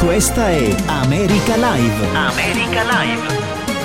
Questa è America Live. America Live.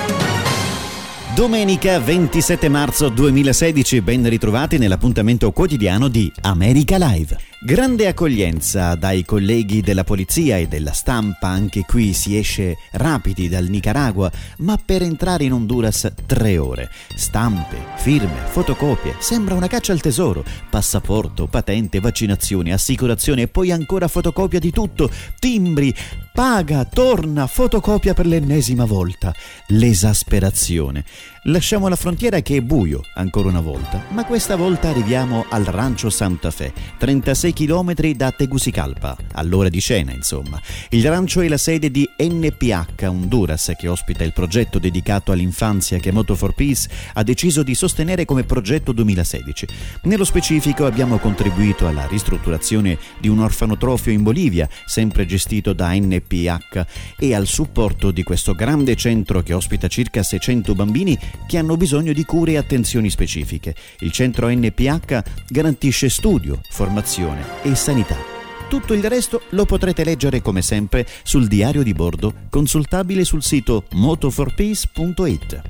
Domenica 27 marzo 2016, ben ritrovati nell'appuntamento quotidiano di America Live. Grande accoglienza dai colleghi della polizia e della stampa, anche qui si esce rapidi dal Nicaragua, ma per entrare in Honduras 3 ore. Stampe, firme, fotocopie, sembra una caccia al tesoro. Passaporto, patente, vaccinazione, assicurazione e poi ancora fotocopia di tutto, timbri, paga, torna, fotocopia per l'ennesima volta. L'esasperazione. Lasciamo la frontiera che è buio ancora una volta, ma questa volta arriviamo al Rancho Santa Fe, 36 chilometri da Tegucigalpa, all'ora di cena insomma. Il rancho è la sede di NPH Honduras, che ospita il progetto dedicato all'infanzia che Moto for Peace ha deciso di sostenere come progetto 2016. Nello specifico abbiamo contribuito alla ristrutturazione di un orfanotrofio in Bolivia, sempre gestito da NPH, e al supporto di questo grande centro che ospita circa 600 bambini che hanno bisogno di cure e attenzioni specifiche. Il centro NPH garantisce studio, formazione e sanità. Tutto il resto lo potrete leggere come sempre sul diario di bordo, consultabile sul sito motoforpeace.it.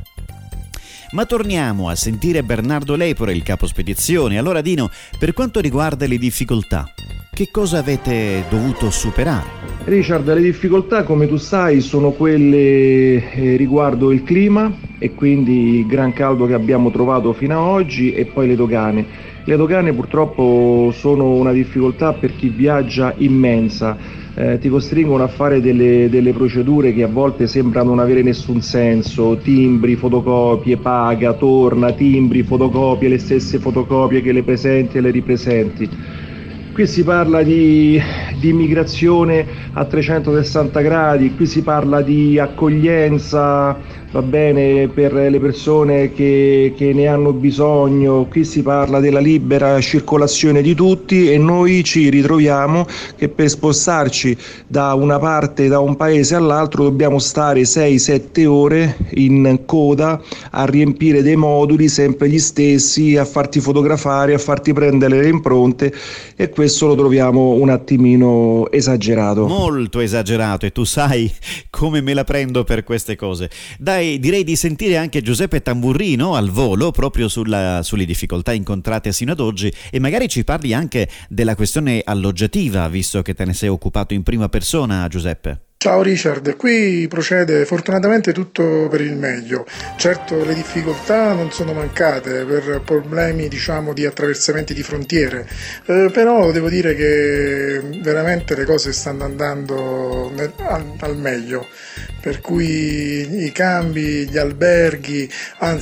Ma torniamo a sentire Bernardo Lepore, il capo spedizione. Allora Dino, per quanto riguarda le difficoltà, che cosa avete dovuto superare? Richard, le difficoltà, come tu sai, sono quelle riguardo il clima e quindi il gran caldo che abbiamo trovato fino ad oggi, e poi le dogane. Le dogane purtroppo sono una difficoltà per chi viaggia immensa. Ti costringono a fare delle procedure che a volte sembrano non avere nessun senso: timbri, fotocopie, paga, torna, timbri, fotocopie, le stesse fotocopie che le presenti e le ripresenti. Qui si parla di immigrazione a 360 gradi, qui si parla di accoglienza, va bene, per le persone che ne hanno bisogno, qui si parla della libera circolazione di tutti, e noi ci ritroviamo che per spostarci da una parte, da un paese all'altro, dobbiamo stare 6-7 ore in coda a riempire dei moduli sempre gli stessi, a farti fotografare, a farti prendere le impronte, e questo lo troviamo un attimino esagerato. Molto esagerato, e tu sai come me la prendo per queste cose. Dai, direi di sentire anche Giuseppe Tamburrino al volo proprio sulle difficoltà incontrate sino ad oggi, e magari ci parli anche della questione alloggiativa, visto che te ne sei occupato in prima persona, Giuseppe. Ciao Richard, qui procede fortunatamente tutto per il meglio. Certo, le difficoltà non sono mancate per problemi di attraversamenti di frontiere, però devo dire che veramente le cose stanno andando al meglio, per cui i cambi, gli alberghi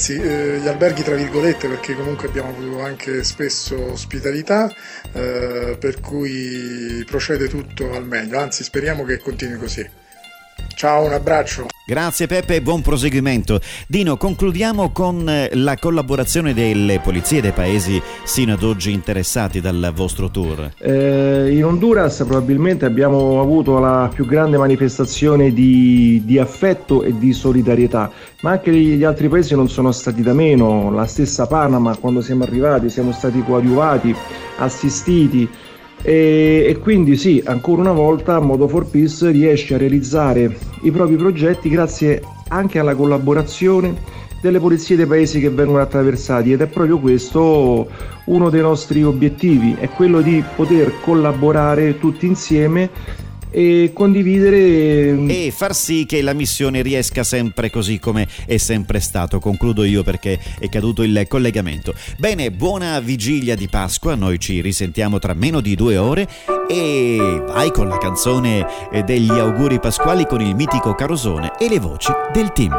tra virgolette, perché comunque abbiamo avuto anche spesso ospitalità, per cui procede tutto al meglio, anzi speriamo che continui così. Ciao, un abbraccio. Grazie Peppe e buon proseguimento. Dino, concludiamo con la collaborazione delle polizie dei paesi sino ad oggi interessati dal vostro tour. In Honduras probabilmente abbiamo avuto la più grande manifestazione di affetto e di solidarietà, ma anche gli altri paesi non sono stati da meno. La stessa Panama, quando siamo arrivati, siamo stati coadiuvati, assistiti. E quindi sì, ancora una volta Moto for Peace riesce a realizzare i propri progetti grazie anche alla collaborazione delle polizie dei paesi che vengono attraversati, ed è proprio questo uno dei nostri obiettivi, è quello di poter collaborare tutti insieme e condividere e far sì che la missione riesca sempre così come è sempre stato. Concludo io perché è caduto il collegamento. Bene, buona vigilia di Pasqua, noi ci risentiamo tra meno di 2 ore, e vai con la canzone degli auguri pasquali con il mitico Carosone e le voci del team.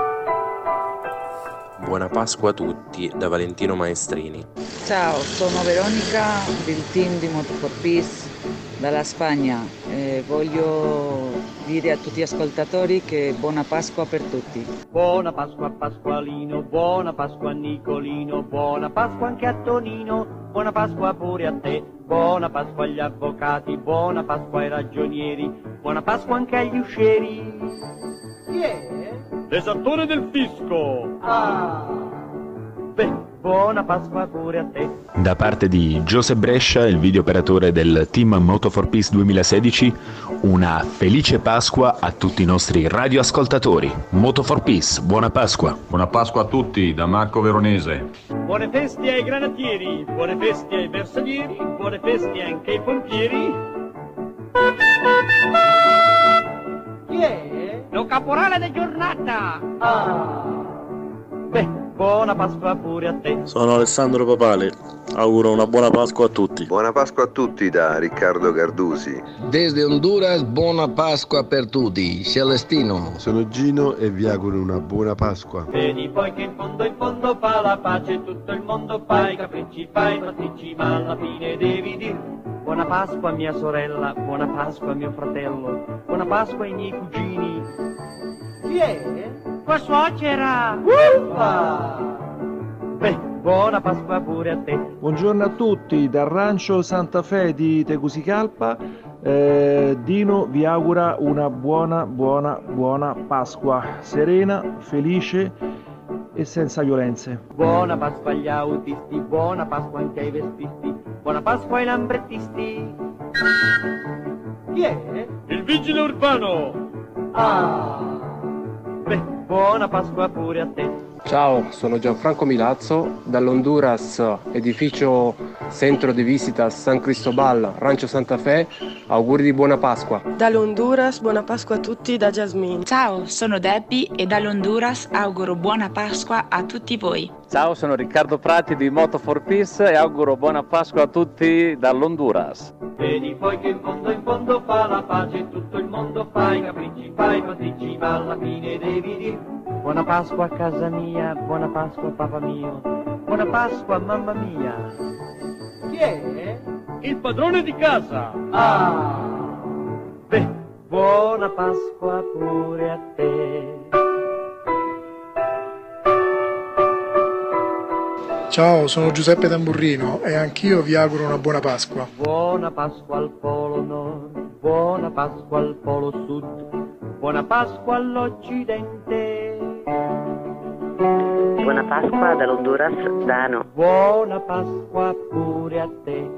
Buona Pasqua a tutti da Valentino Maestrini. Ciao, sono Veronica del team di Moto for Peace dalla Spagna. Voglio dire a tutti gli ascoltatori che buona Pasqua per tutti. Buona Pasqua a Pasqualino, buona Pasqua a Nicolino, buona Pasqua anche a Tonino, buona Pasqua pure a te, buona Pasqua agli avvocati, buona Pasqua ai ragionieri, buona Pasqua anche agli uscieri. Chi è? L'esattore del fisco. Ah! Beh, buona Pasqua pure a te. Da parte di Joseph Brescia, il video operatore del team Moto for Peace 2016, una felice Pasqua a tutti i nostri radioascoltatori. Moto for Peace, buona Pasqua. Buona Pasqua a tutti, da Marco Veronese. Buone feste ai granatieri, buone feste ai bersaglieri, buone feste anche ai pompieri. Chi è? Lo caporale di giornata! Beh, buona Pasqua pure a te. Sono Alessandro Papali, auguro una buona Pasqua a tutti. Buona Pasqua a tutti da Riccardo Gardusi. Desde Honduras, buona Pasqua per tutti. Celestino. Sono Gino e vi auguro una buona Pasqua. Vedi poi che in fondo fa la pace, tutto il mondo fa i capricci, fa i pasticci, ma alla fine devi dir buona Pasqua mia sorella, buona Pasqua mio fratello, buona Pasqua ai miei cugini. Chi è? Tua suocera! Beh, buona Pasqua pure a te. Buongiorno a tutti, dal rancio Santa Fe di Tegucigalpa. Dino vi augura una buona Pasqua, serena, felice e senza violenze. Buona Pasqua agli autisti, buona Pasqua anche ai vestisti, buona Pasqua ai lambrettisti. Chi è? Il vigile urbano! Beh, buona Pasqua pure a te. Ciao, sono Gianfranco Milazzo, dall'Honduras, edificio Centro di Visita San Cristobal, Rancho Santa Fe, auguri di buona Pasqua. Dall'Honduras, buona Pasqua a tutti da Jasmine. Ciao, sono Debbie e dall'Honduras auguro buona Pasqua a tutti voi. Ciao, sono Riccardo Prati di Moto for Peace e auguro buona Pasqua a tutti dall'Honduras. Vedi poi che in fondo fa la pace, tutto il mondo fa i capricci, fa i pasticci, ma alla fine devi dire buona Pasqua a casa mia, buona Pasqua papà mio, buona Pasqua mamma mia. Chi è? Il padrone di casa. Beh, buona Pasqua pure a te. Ciao, sono Giuseppe Tamburrino e anch'io vi auguro una buona Pasqua. Buona Pasqua al Polo Nord, buona Pasqua al Polo Sud, buona Pasqua all'Occidente. Buona Pasqua dall'Honduras, Dano. Buona Pasqua pure a te.